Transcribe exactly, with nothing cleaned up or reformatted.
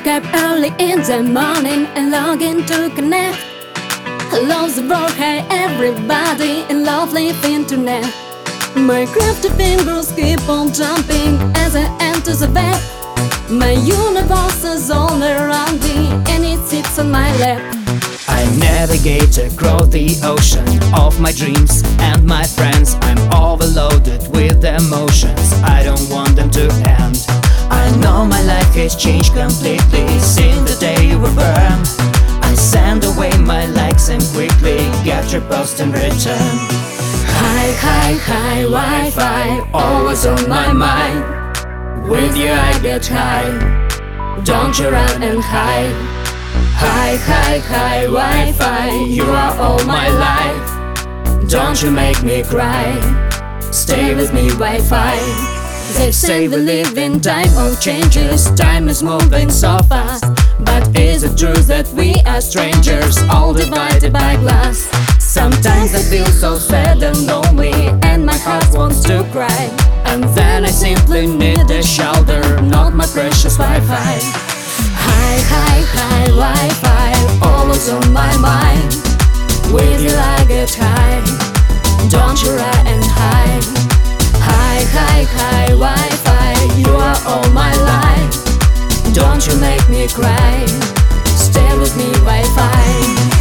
up early in the morning and log in to connect. Hello the world, hey everybody in lovely internet. My crafty fingers keep on jumping as I enter the web. My universe is all around me and it sits on my lap. I navigate across the ocean of my dreams and my friends. I'm overloaded with emotions, I don't want them to end. I know my life has changed completely since the day you were born. I send away my likes and quickly get your post in return. Hi, hi, hi, Wi-Fi, always on my mind. With you I get high, don't you run and hide. Hi, hi, hi, Wi-Fi, you are all my life. Don't you make me cry, stay with me, Wi-Fi. They say we live in time of changes, time is moving so fast. But is it true that we are strangers, all divided by glass? Sometimes I feel so sad and lonely, and my heart wants to cry. And then I simply need a shoulder, not my precious Wi-Fi. Hi, hi, hi, Wi-Fi, always on my mind. With you I get high, don't you run and hide. Hi, hi, hi, Wi-Fi, you are all my life. Don't you make me cry, stay with me, Wi-Fi.